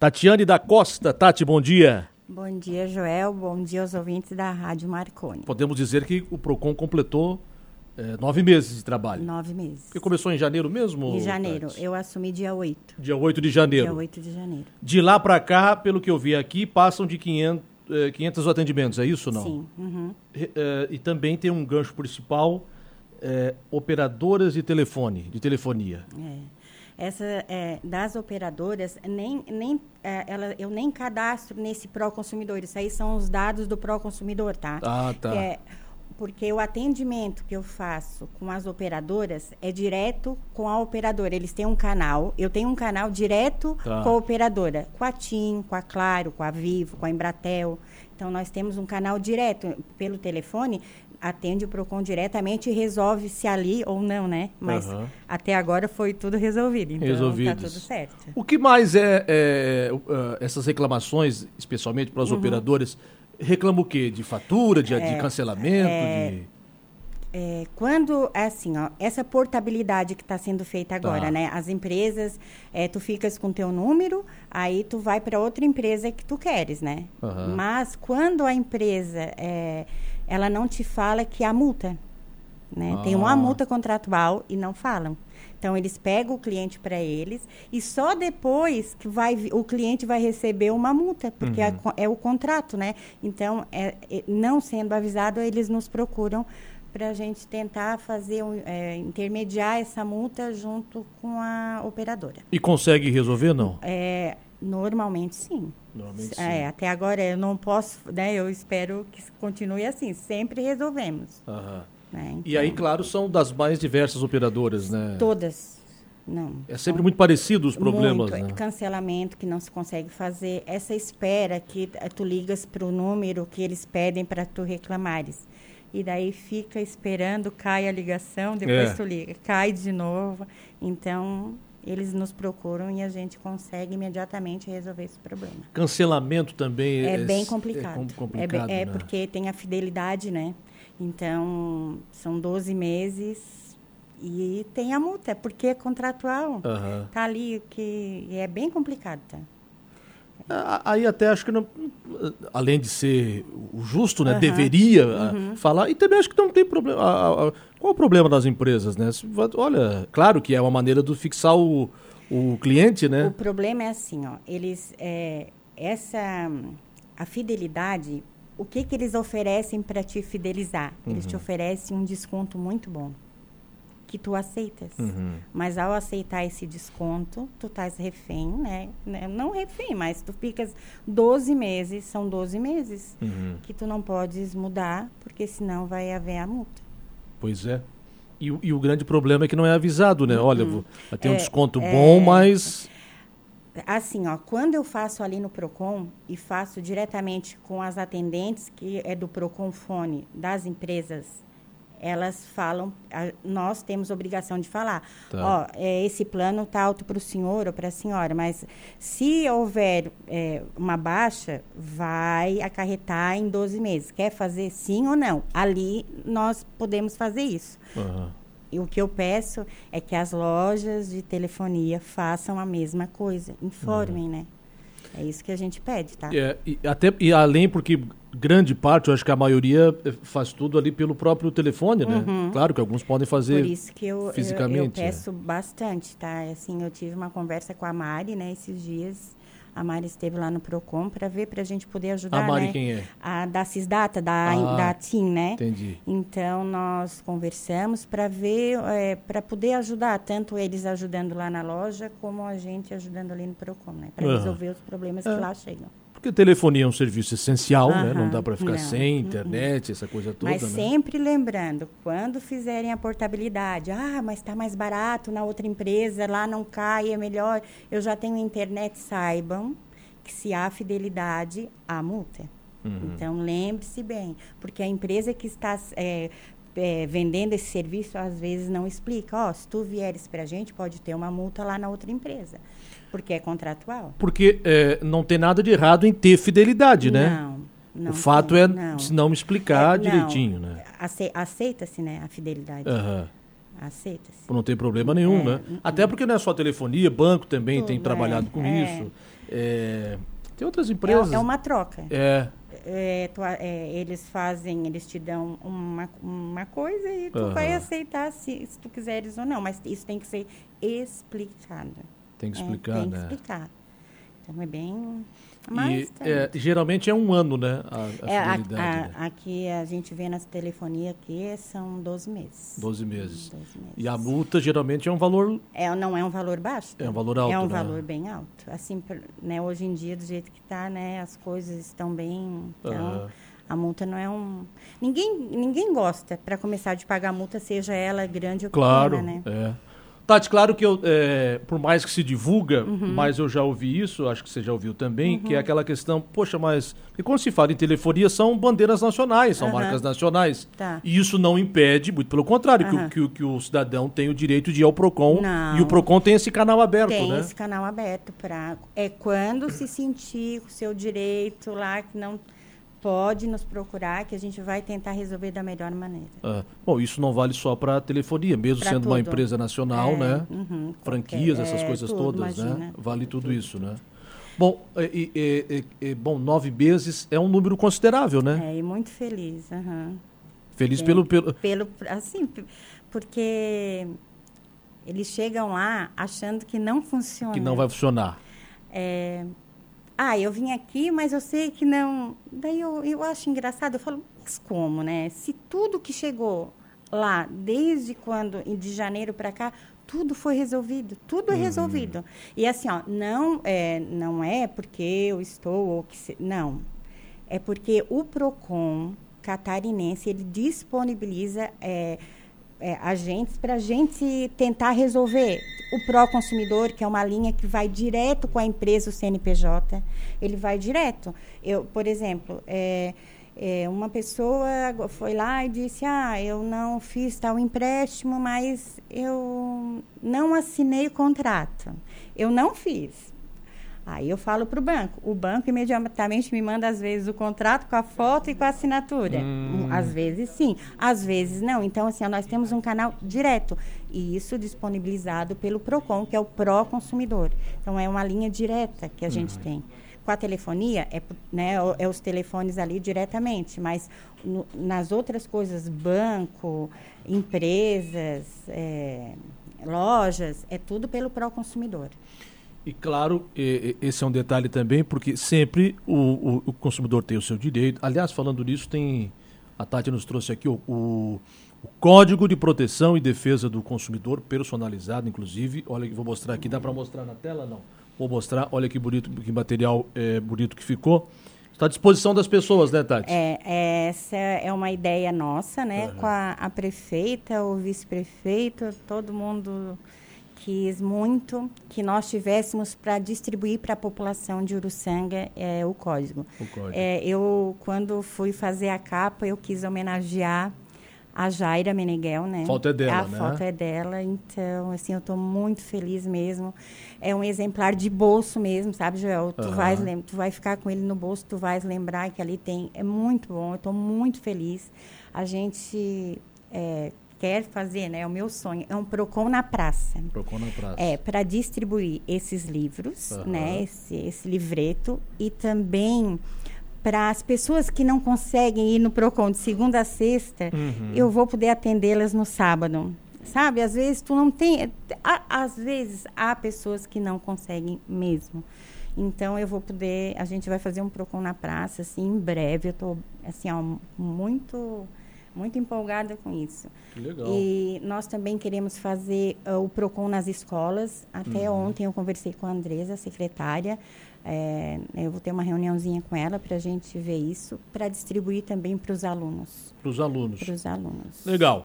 Tatiane da Costa. Tati, bom dia. Bom dia, Joel. Bom dia aos ouvintes da Rádio Marconi. Podemos dizer que o PROCON completou 9 meses de trabalho. 9 meses. Porque começou em janeiro mesmo? Em janeiro. Tati? Eu assumi dia 8. Dia 8 de janeiro. Dia 8 de janeiro. De lá para cá, pelo que eu vi aqui, passam de 500 atendimentos, é isso ou não? Sim. Uhum. E também tem um gancho principal, operadoras de telefonia. Das operadoras, eu nem cadastro nesse Proconsumidor. Isso aí são os dados do Proconsumidor, tá? Ah, tá. Porque o atendimento que eu faço com as operadoras é direto com a operadora. Eles têm um canal, eu tenho um canal direto com a operadora. Com a TIM, com a Claro, com a Vivo, com a Embratel. Então, nós temos um canal direto pelo telefone, atende o PROCON diretamente e resolve se ali ou não, né? Mas até agora foi tudo resolvido, então está tudo certo. O que mais essas reclamações, especialmente para as operadoras, reclamam o quê? De fatura, de cancelamento? Quando, essa portabilidade que está sendo feita agora, né? As empresas, tu ficas com teu número, aí tu vai para outra empresa que tu queres, né? Mas quando a empresa, ela não te fala que há multa, né? Tem uma multa contratual e não falam. Então, eles pegam o cliente para eles e só depois que o cliente vai receber uma multa, porque é o contrato, né? Então, não sendo avisado, eles nos procuram para a gente tentar intermediar essa multa junto com a operadora. E consegue resolver, não? Normalmente, sim. Até agora, eu não posso, né? Eu espero que continue assim. Sempre resolvemos. Então, e aí, claro, são das mais diversas operadoras, né? Todas. Não. É sempre muito parecido os problemas, muito, né? Cancelamento que não se consegue fazer. Essa espera que tu ligas para o número que eles pedem para tu reclamares. E daí fica esperando, cai a ligação, depois tu liga, cai de novo. Então, eles nos procuram e a gente consegue imediatamente resolver esse problema. Cancelamento também é bem complicado. Né? Porque tem a fidelidade, né? Então, são 12 meses e tem a multa, porque é contratual. Tá ali, que é bem complicado, tá? Aí até acho que, não, além de ser o justo, né, deveria falar, e também acho que não tem problema. Qual o problema das empresas, né? Olha, claro que é uma maneira de fixar o cliente, né? O problema é assim, ó, eles, a fidelidade, o que eles oferecem para te fidelizar? Eles te oferecem um desconto muito bom, que tu aceitas. Mas ao aceitar esse desconto, tu estás refém, né? Não refém, mas tu ficas 12 meses, são 12 meses que tu não podes mudar, porque senão vai haver a multa. Pois é. E o grande problema é que não é avisado, né? Olha, tem um desconto bom, mas... Assim, ó, quando eu faço ali no PROCON e faço diretamente com as atendentes, que é do PROCON Fone, das empresas, elas falam, nós temos obrigação de falar, esse plano está alto para o senhor ou para a senhora, mas se houver uma baixa, vai acarretar em 12 meses. Quer fazer sim ou não? Ali nós podemos fazer isso. E o que eu peço é que as lojas de telefonia façam a mesma coisa, informem, né? É isso que a gente pede, tá? E além, porque grande parte, eu acho que a maioria faz tudo ali pelo próprio telefone, né? Claro que alguns podem fazer por isso que fisicamente. Eu peço bastante, tá? Assim, eu tive uma conversa com a Mari, né, esses dias. A Mari esteve lá no PROCON para a gente poder ajudar, A Mari, né? quem é? A da Cisdata, da TIM, né? Entendi. Então, nós conversamos para ver, para poder ajudar, tanto eles ajudando lá na loja, como a gente ajudando ali no PROCON, né? Para resolver os problemas que lá chegam. Porque telefonia é um serviço essencial, né? Não dá para ficar sem internet, essa coisa toda, mas né? sempre lembrando, quando fizerem a portabilidade, mas está mais barato na outra empresa, lá não cai, é melhor, eu já tenho internet, saibam que se há fidelidade, há multa. Então, lembre-se bem, porque a empresa que está vendendo esse serviço, às vezes não explica, se tu vieres para a gente, pode ter uma multa lá na outra empresa. Porque é contratual. Porque não tem nada de errado em ter fidelidade, né? Não. O fato se não me explicar direitinho, né? Aceita-se, né, a fidelidade. Aceita-se. Não tem problema nenhum, né? Até porque não é só telefonia, banco também tem trabalhado com isso. Tem outras empresas... É uma troca. Eles te dão uma coisa e tu vai aceitar se tu quiseres ou não, mas isso tem que ser explicado. Tem que explicar, tem que explicar. Então é bem... Mas geralmente é 1 ano, né? A fidelidade, né? Aqui a gente vê nas telefonia aqui são 12 meses. 12 meses. E a multa geralmente é um valor... não é um valor baixo. É um valor alto, é um valor bem alto. Assim, né, hoje em dia, do jeito que está, né, as coisas estão bem... Então, a multa não é um... Ninguém gosta, para começar, de pagar a multa, seja ela grande ou pequena, né? Tati, claro que por mais que se divulga, mas eu já ouvi isso, acho que você já ouviu também, que é aquela questão, poxa, mas... Porque quando se fala em telefonia, são bandeiras nacionais, são marcas nacionais. Tá. E isso não impede, muito pelo contrário, que o cidadão tem o direito de ir ao PROCON. Não. E o PROCON tem esse canal aberto, né? Tem esse canal aberto para... quando se sentir o seu direito lá, que não... Pode nos procurar, que a gente vai tentar resolver da melhor maneira. Bom, isso não vale só para a telefonia, mesmo sendo tudo. Uma empresa nacional, né? Franquias, essas coisas tudo, todas, imagina. Né? Vale tudo isso, né? Bom, 9 meses é um número considerável, né? E muito feliz. Feliz assim, porque eles chegam lá achando que não funciona. Que não vai funcionar. Eu vim aqui, mas eu sei que não... Daí eu acho engraçado, eu falo, mas como, né? Se tudo que chegou lá, desde de janeiro para cá, tudo foi resolvido, tudo é resolvido. E assim, não é porque eu estou... não, é porque o PROCON catarinense, ele disponibiliza... agentes para a gente tentar resolver. O pró-consumidor, que é uma linha que vai direto com a empresa, o CNPJ, ele vai direto. Por exemplo, uma pessoa foi lá e disse, eu não fiz tal empréstimo, mas eu não assinei o contrato. Eu não fiz. Aí eu falo para o banco imediatamente me manda, às vezes, o contrato com a foto e com a assinatura. Às vezes, sim, às vezes não. Então, assim, nós temos um canal direto, e isso disponibilizado pelo PROCON, que é o pró-consumidor. Então, é uma linha direta que a gente tem. Com a telefonia, é os telefones ali diretamente, mas nas outras coisas, banco, empresas, lojas, é tudo pelo pró-consumidor. E claro, esse é um detalhe também, porque sempre o consumidor tem o seu direito. Aliás, falando nisso, a Tati nos trouxe aqui o Código de Proteção e Defesa do Consumidor, personalizado, inclusive. Olha que vou mostrar aqui. Dá para mostrar na tela? Não. Vou mostrar. Olha que bonito, que material bonito que ficou. Está à disposição das pessoas, né, Tati? Essa é uma ideia nossa, né? Com a prefeita, o vice-prefeito, todo mundo... quis muito que nós tivéssemos para distribuir para a população de Uruçanga o código. Eu, quando fui fazer a capa, eu quis homenagear a Jaira Meneghel, né? A foto é dela, né? A foto é dela, então, assim, eu estou muito feliz mesmo. É um exemplar de bolso mesmo, sabe, Joel? Tu vai ficar com ele no bolso, tu vais lembrar que ali tem... É muito bom, eu estou muito feliz. A gente... quer fazer, né? É o meu sonho. É um PROCON na praça. PROCON na praça. Para distribuir esses livros, né? Esse livreto. E também para as pessoas que não conseguem ir no PROCON de segunda a sexta, eu vou poder atendê-las no sábado. Sabe? Às vezes tu não tem... Às vezes há pessoas que não conseguem mesmo. Então, eu vou poder... A gente vai fazer um PROCON na praça, assim, em breve. Eu estou, assim, muito empolgada com isso. Que legal. E nós também queremos fazer o PROCON nas escolas. Até ontem eu conversei com a Andresa, a secretária. Eu vou ter uma reuniãozinha com ela para a gente ver isso, para distribuir também para os alunos. Para os alunos. Para os alunos. Legal.